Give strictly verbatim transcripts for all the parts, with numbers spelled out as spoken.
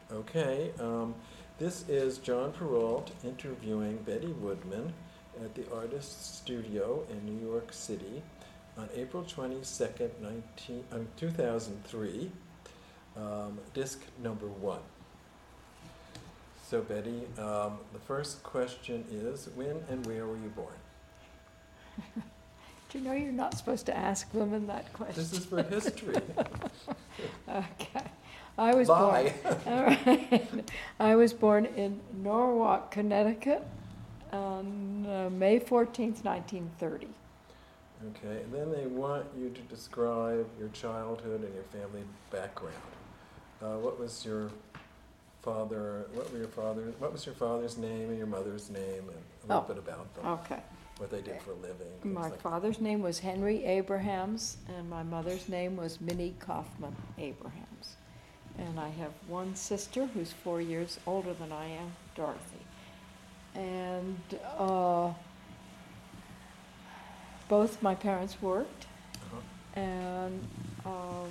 Okay, um, this is John Perrault interviewing Betty Woodman at the Artist's Studio in New York City on April twenty-second, nineteen, um, two thousand three, um, disc number one. So Betty, um, the first question is, when and where were you born? Do you know you're not supposed to ask women that question? This is for history. Okay. I was Lie. born. All right. I was born in Norwalk, Connecticut, on uh, May fourteenth, nineteen thirty. Okay, and then they want you to describe your childhood and your family background. Uh, what was your father? What were your father? What was your father's name and your mother's name, and a little Oh, bit about them? Okay. What they did for a living. things My like father's name was Henry Abrahams, and my mother's name was Minnie Kaufman Abrahams. And I have one sister who's four years older than I am, Dorothy. And uh, both my parents worked, Uh-huh. and um,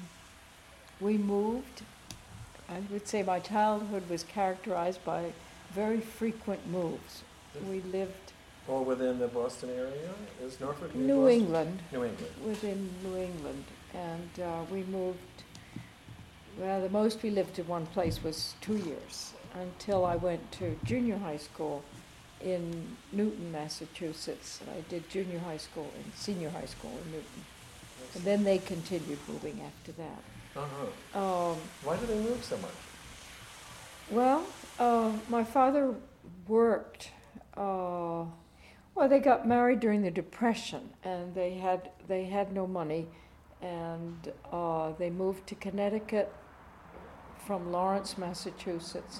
we moved. I would say my childhood was characterized by very frequent moves. We lived All within the Boston area? Is Norfolk near New Boston? England, New England. within New England, and uh, we moved. Well, the most we lived in one place was two years, until I went to junior high school in Newton, Massachusetts. I did junior high school and senior high school in Newton. And then they continued moving after that. Uh-huh. Um, Why did they move so much? well, uh, my father worked. Uh, well, they got married during the Depression, and they had they had no money, and uh, they moved to Connecticut from Lawrence, Massachusetts,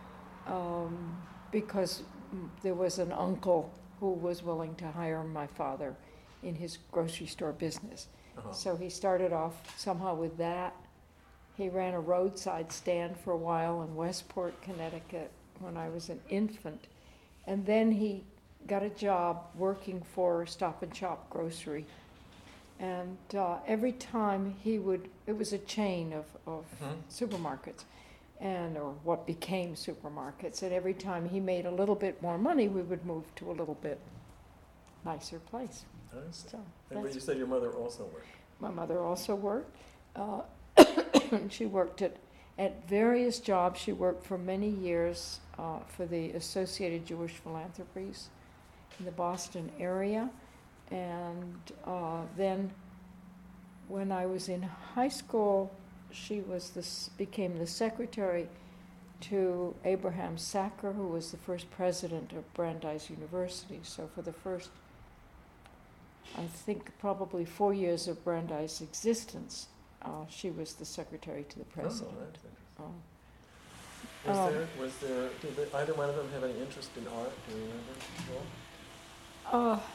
um, because there was an uncle who was willing to hire my father in his grocery store business. Uh-huh. So he started off somehow with that. He ran a roadside stand for a while in Westport, Connecticut, when I was an infant. And then he got a job working for Stop and Shop Grocery. And uh, every time he would, it was a chain of, of Mhm. supermarkets, and or what became supermarkets. And every time he made a little bit more money, we would move to a little bit nicer place. I see. So And that's, you said your mother also worked. my mother also worked. Uh, she worked at, at various jobs. She worked for many years uh, for the Associated Jewish Philanthropies in the Boston area. And uh, then when I was in high school, she was this, became the secretary to Abraham Sacker, who was the first president of Brandeis University. So for the first, I think, probably four years of Brandeis' existence, uh, she was the secretary to the president. Oh, that's interesting. Um, Was um, there, was there, did they, either one of them have any interest in art? Do you remember? at all? Uh,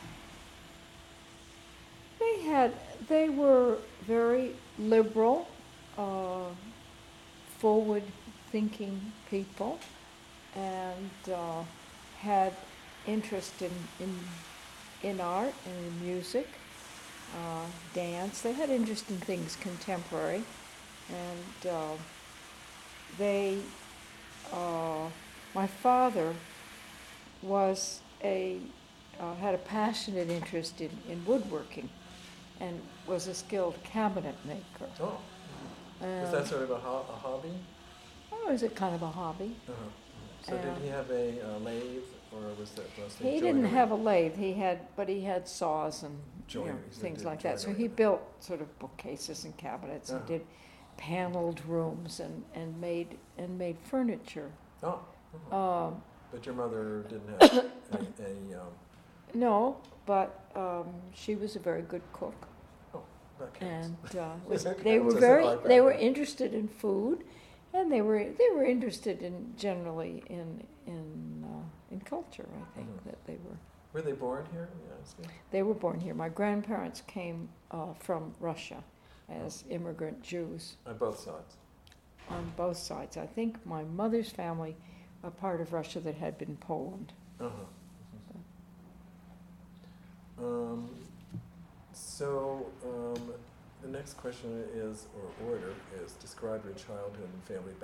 they had, they were very liberal, uh, forward-thinking people, and uh, had interest in, in in art and in music, uh, dance. They had interest in things contemporary, and uh, they. Uh, my father was a uh, had a passionate interest in, in woodworking, and was a skilled cabinet maker. Oh, was Um, that sort of a, ho- a hobby? Oh, it was a kind of a hobby. Uh-huh. So Uh, did he have a uh, lathe, or was that mostly He joinery? didn't have a lathe. He had, but he had saws and you know, Joinery, so he things did like that. So joinery. he built sort of bookcases and cabinets and Uh-huh. did paneled rooms and, and made and made furniture. Oh, uh-huh. Um, But your mother didn't have any, any um, no, but um, she was a very good cook, oh, that counts. and uh, was, That they counts were as an very art they were background. interested in food, and they were they were interested in generally in in uh, in culture. I think Mhm. that they were. Were they born here? Yeah, They were born here. My grandparents came uh, from Russia as immigrant Jews on both sides. on both sides. I think my mother's family, a part of Russia that had been Poland. Uh-huh. Mhm. Um, so um, the next question is, or order, is describe your childhood and family